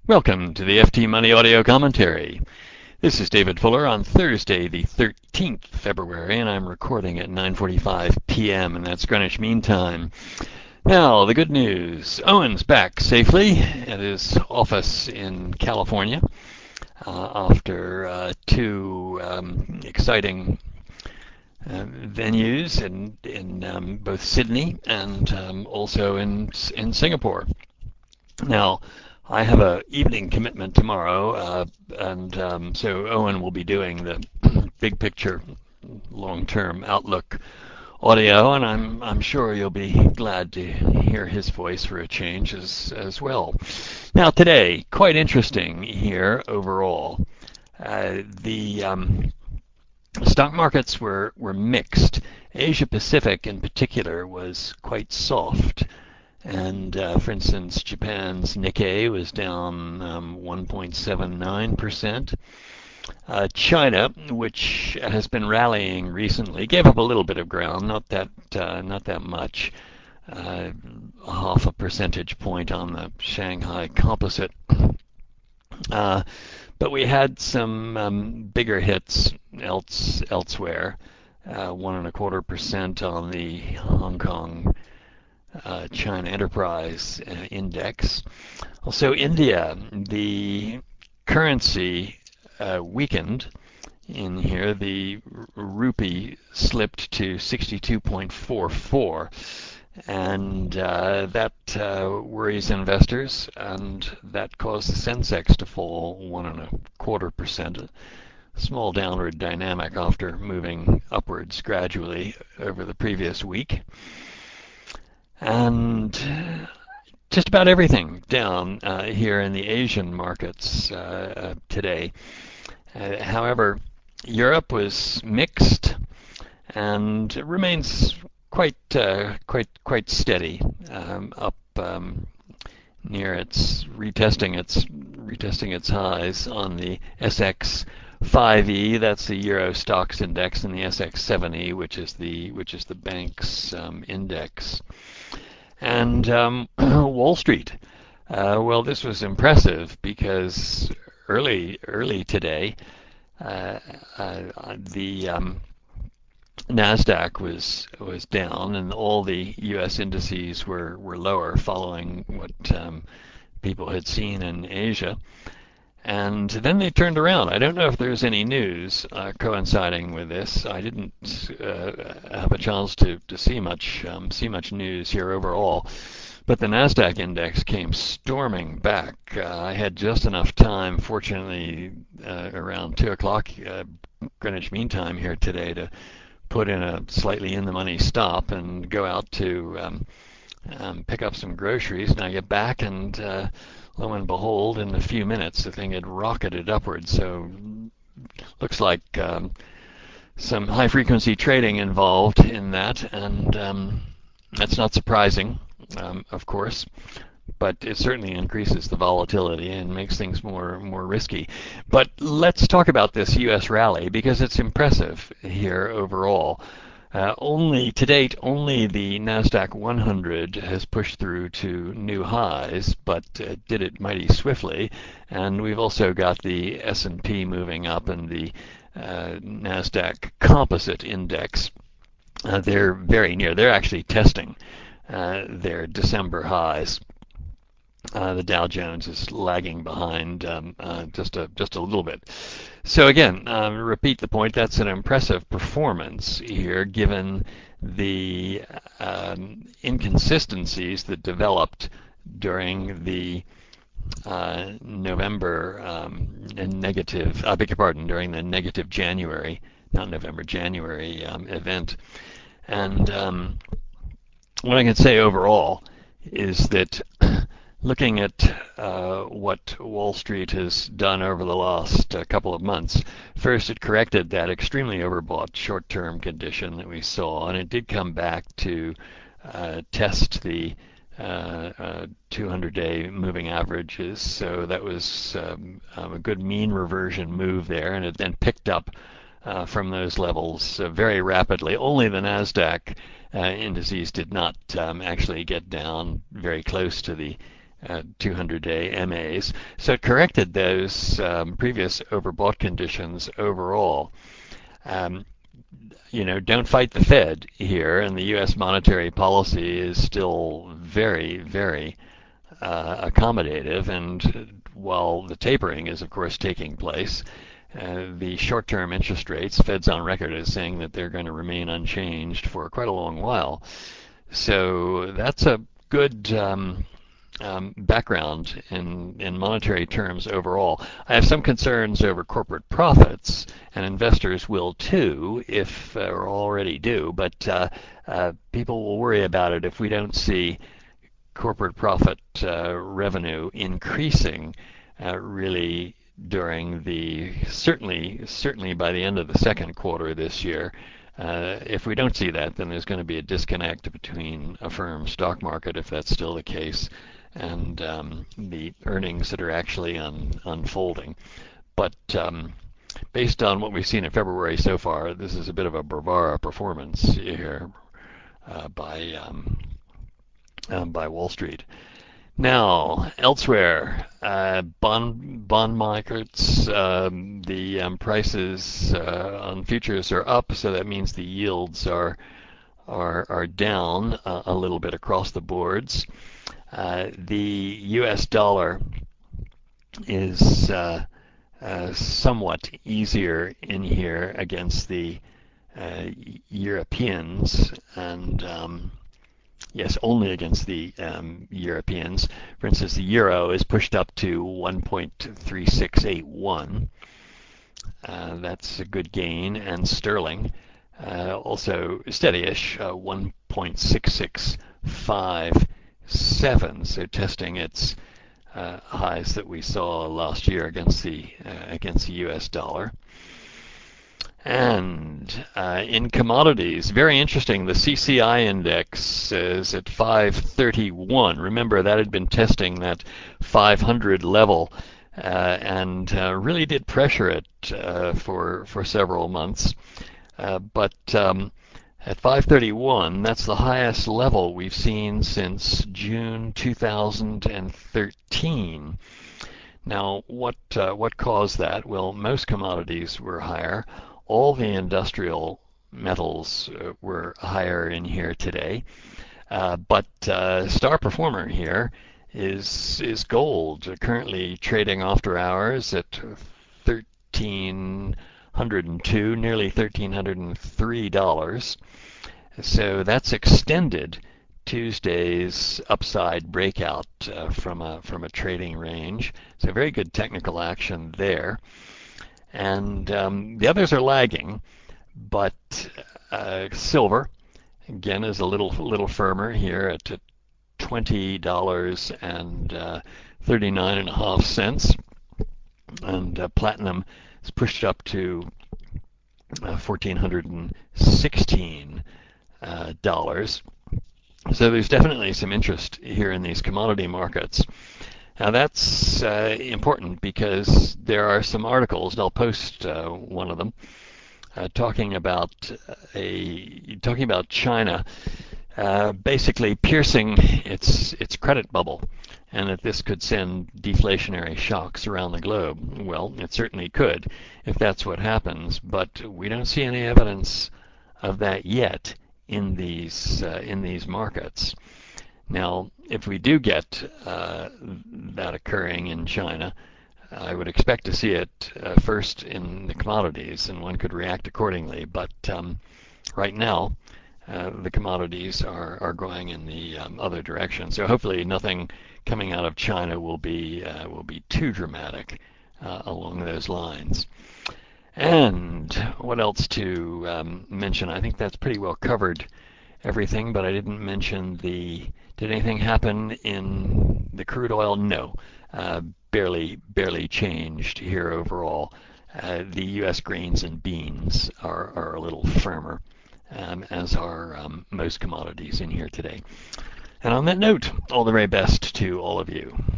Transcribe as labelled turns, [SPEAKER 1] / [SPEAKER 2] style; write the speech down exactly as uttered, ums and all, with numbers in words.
[SPEAKER 1] Welcome to the F T Money Audio Commentary. This is David Fuller on Thursday, the thirteenth of February, and I'm recording at nine forty-five p m, and that's Greenwich Mean Time. Now, the good news. Owen's back safely at his office in California uh, after uh, two um, exciting uh, venues in, in um, both Sydney and um, also in, in Singapore. Now, I have a evening commitment tomorrow, uh, and um, so Owen will be doing the big picture, long-term outlook audio, and I'm I'm sure you'll be glad to hear his voice for a change as as well. Now today, quite interesting here overall. Uh, the um, stock markets were were mixed. Asia Pacific in particular was quite soft. And uh, for instance, Japan's Nikkei was down um, one point seven nine percent. Uh, China, which has been rallying recently, gave up a little bit of ground, not that uh, not that much, uh, half a percentage point on the Shanghai Composite. Uh, but we had some um, bigger hits else elsewhere. Uh, one and a quarter percent on the Hong Kong uh, China Enterprise uh, Index. Also, India, the currency uh, weakened in here. The rupee slipped to sixty-two point four four, and uh, that uh, worries investors, and that caused the Sensex to fall one and a quarter percent. A small downward dynamic after moving upwards gradually over the previous week. And just about everything down uh, here in the Asian markets uh, today. Uh, however, Europe was mixed and remains quite uh, quite quite steady, um, up um, near its retesting its retesting its highs on the S X five E, that's the Euro Stocks Index, and the S X seven E, which is the which is the bank's um, index. And um, Wall Street. Uh, well, this was impressive because early early today, uh, uh, the um, Nasdaq was was down, and all the U S indices were were lower, following what um, people had seen in Asia. And then they turned around. I don't know if there's any news uh, coinciding with this. I didn't uh, have a chance to, to see much um, see much news here overall. But the Nasdaq index came storming back. Uh, I had just enough time, fortunately, uh, around two o'clock uh, Greenwich Mean Time here today, to put in a slightly in the money stop and go out to um, um, pick up some groceries. And I get back, and uh, lo and behold, in a few minutes, the thing had rocketed upwards. So looks like um, some high frequency trading involved in that, and um, that's not surprising, um, of course, but it certainly increases the volatility and makes things more more risky. But let's talk about this U S rally because it's impressive here overall. Uh, only to date, only the Nasdaq one hundred has pushed through to new highs, but uh, did it mighty swiftly. And we've also got the S and P moving up, and the uh, Nasdaq Composite Index. Uh, they're very near. They're actually testing uh, their December highs. Uh, the Dow Jones is lagging behind um, uh, just a just a little bit. So again, um, repeat the point. That's an impressive performance here, given the um, inconsistencies that developed during the uh, November um, negative. I beg your pardon. During the negative January, not November, January um, event, and um, what I can say overall is that looking at uh, what Wall Street has done over the last uh, couple of months, first it corrected that extremely overbought short-term condition that we saw, and it did come back to uh, test the uh, uh, two hundred day moving averages. So that was um, um, a good mean reversion move there, and it then picked up uh, from those levels uh, very rapidly. Only the Nasdaq uh, indices did not um, actually get down very close to the uh, two hundred day M As. So it corrected those um, previous overbought conditions overall. Um, you know, don't fight the Fed here, and the U S monetary policy is still very, very uh, accommodative. And while the tapering is, of course, taking place, uh, the short-term interest rates, Fed's on record as saying that they're going to remain unchanged for quite a long while. So that's a good um, um, background in, in monetary terms overall. I have some concerns over corporate profits, and investors will too, if uh, or already do, but uh, uh, people will worry about it if we don't see corporate profit uh, revenue increasing uh, really during the certainly certainly by the end of the second quarter this year. Uh, if we don't see that, then there's going to be a disconnect between a firm's stock market, if that's still the case, and um, the earnings that are actually un- unfolding. But um, based on what we've seen in February so far, this is a bit of a bravura performance here uh, by um, um, by Wall Street. Now, elsewhere, uh, bond bond markets, um, the um, prices uh, on futures are up, so that means the yields are are are down uh, a little bit across the boards. Uh, the U S dollar is uh, uh, somewhat easier in here against the uh, Europeans, and um, yes, only against the um, Europeans. For instance, the euro is pushed up to one point three six eight one. Uh, that's a good gain. And sterling uh, also steady-ish, uh, one point six six five seven. So testing its uh, highs that we saw last year against the uh, against the U S dollar. And uh, in commodities, very interesting, the C C I index is at five thirty-one. Remember, that had been testing that five hundred level uh, and uh, really did pressure it uh, for, for several months. Uh, but um, at five thirty-one, that's the highest level we've seen since June two thousand thirteen. Now, what uh, what caused that? Well, most commodities were higher. All the industrial metals uh, were higher in here today. Uh, but uh, star performer here is is gold, uh, currently trading after hours at thirteen hundred two, nearly thirteen hundred three dollars. So that's extended Tuesday's upside breakout uh, from a from a trading range. So very good technical action there. And um, the others are lagging, but uh, silver again is a little little firmer here at twenty dollars and uh, thirty-nine and a half cents, and uh, platinum is pushed up to uh, fourteen hundred sixteen uh, dollars. So there's definitely some interest here in these commodity markets. Now that's uh, important because there are some articles, and I'll post uh, one of them, uh, talking about a talking about China uh, basically piercing its its credit bubble, and that this could send deflationary shocks around the globe. Well, it certainly could if that's what happens, but we don't see any evidence of that yet in these uh, in these markets. Now, if we do get uh, that occurring in China, I would expect to see it uh, first in the commodities, and one could react accordingly. But um, right now, uh, the commodities are, are going in the um, other direction. So hopefully, nothing coming out of China will be uh, will be too dramatic uh, along those lines. And what else to um, mention? I think that's pretty well covered everything, but I didn't mention the, did anything happen in the crude oil? No, uh, barely, barely changed here overall. Uh, the U S grains and beans are, are a little firmer, um, as are um, most commodities in here today. And on that note, all the very best to all of you.